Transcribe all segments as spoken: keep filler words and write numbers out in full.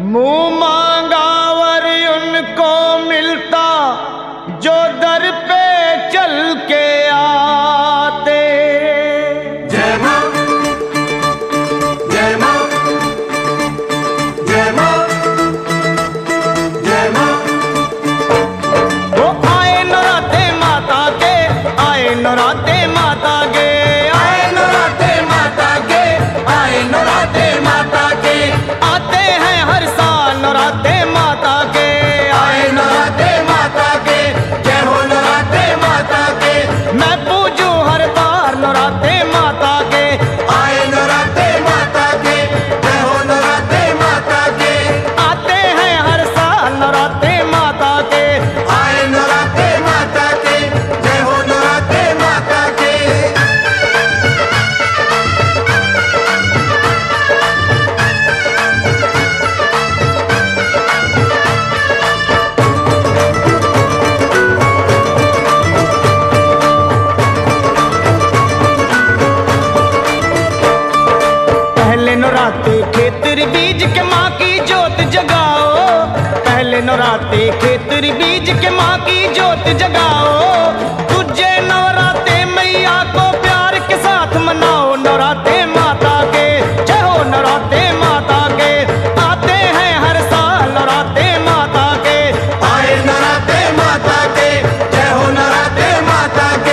मुंह मांगा वर उनको मिलता जो दर पे चल के आते। जय मां, जय मां, जय मां, जय मां। वो आए नौराते माता के, आए नौराते माता के, आए नौराते माता के, आए नौराते माता के। आते हैं हर साल नौराते माता के, आए नौराते माता के, जय हो नौराते माता के। मैं पूजूं हर बार नौराते माता के। आए नौराते माता के, जय हो नौराते माता के। आते हैं हर साल नौराते माता के। आए नौराते माता के, जय हो नौराते माता के। पहले नौराते खेतर बीज के माँ की जोत जगाओ, पहले नौराते खेतर बीज के माँ की जोत जगाओ। तुझे नवराते मैया को प्यार के साथ मनाओ नौराते माता के, जय हो नौराते माता के। आते हैं हर साल नौराते माता के। आए नौराते माता के, जय हो नौराते माता के।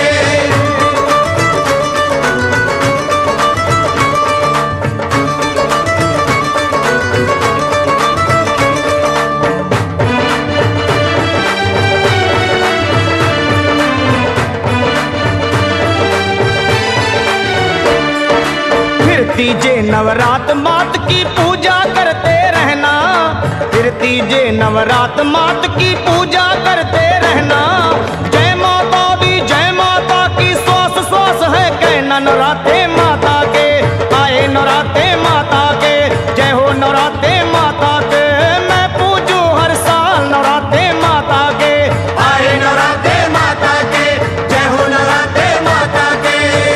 फिर तीजे नवरात मात की पूजा करते रहना, फिर तीजे नवरात मात की पूजा करते रहना। जय माता दी जय माता की श्वास श्वास है कहना नौराते माता के। आए नौराते माता के, जय हो नौराते माता के। मैं पूजूं हर साल नौराते माता के। आए नौराते माता के, जय हो नौराते माता के।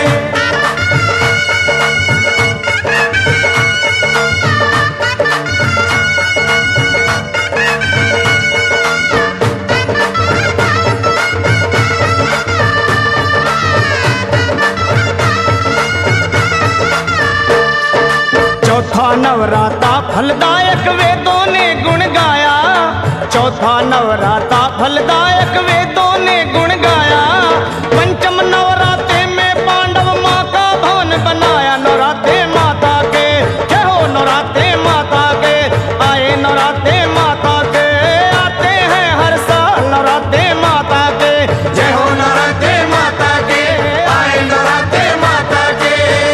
चौथा नवराता फलदायक वेदों ने गुण गाया, चौथा नवराता फलदायक वेदों ने गुण गाया। पंचम नवराते में पांडव माँ का भवन बनाया नौराते माता के, जय हो नौराते माता के। आए नौराते माता के, आते हैं हर साल नौराते माता के। जय हो नौराते माता के, आए नौराते माता के।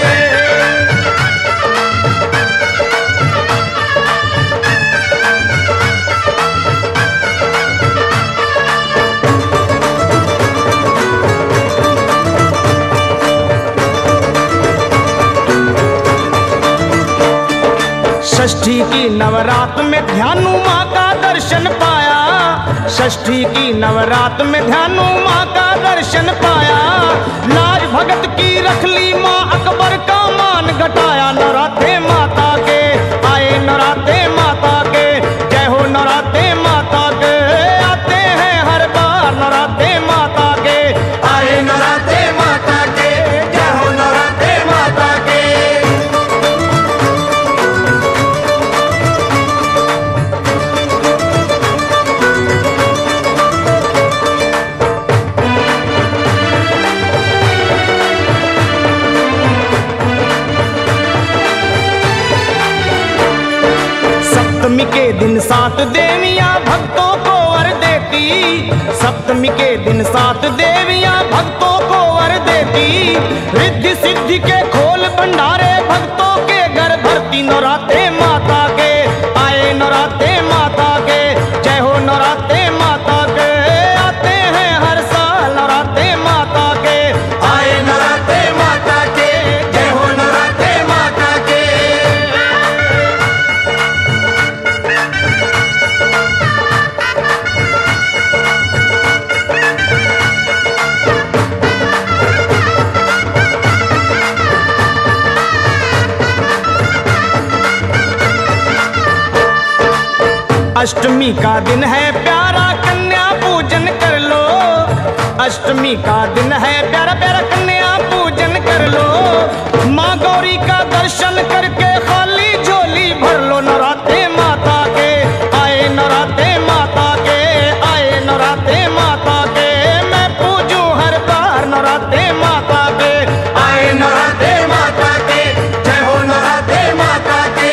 षष्ठी की नवरात में ध्यानु माँ का दर्शन पाया, षष्ठी की नवरात में ध्यानु माँ का दर्शन पाया। लाज भगत की रख ली माँ अकबर का मान घटाया नौराते माता के। आए नौराते माता के, जय हो नौराते माता के। आते हैं हर बार नौराते माता के। आए नौराते माता के, जय हो नौराते माता के। सप्तमी के दिन सात देवियां भक्तों को वर देती, सप्तमी के दिन सात देवियां भक्तों को वर देती। रिद्धि सिद्धि के खोल भंडारे भक्तों के घर भरती नौराते माता के। आए नौराते माता के, जय हो नौराते माता के। आते हैं हर साल नौराते माता के। आए नौराते माता के, जय हो नौराते माता के। अष्टमी का दिन है प्यारा कन्या पूजन कर लो, अष्टमी का दिन है प्यारा प्यारा कन्या पूजन कर लो। माँ गौरी का दर्शन करके खाली झोली भर लो। नवरात्रे माता के आए, नवरात्रे माता के आए, नवरात्रे माता के मैं पूजूं हर बार नवरात्रे माता के आए नवरात्रे माता के, जय हो नवरात्रे माता के।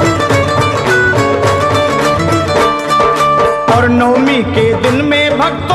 और नवमी के दिन में भक्तों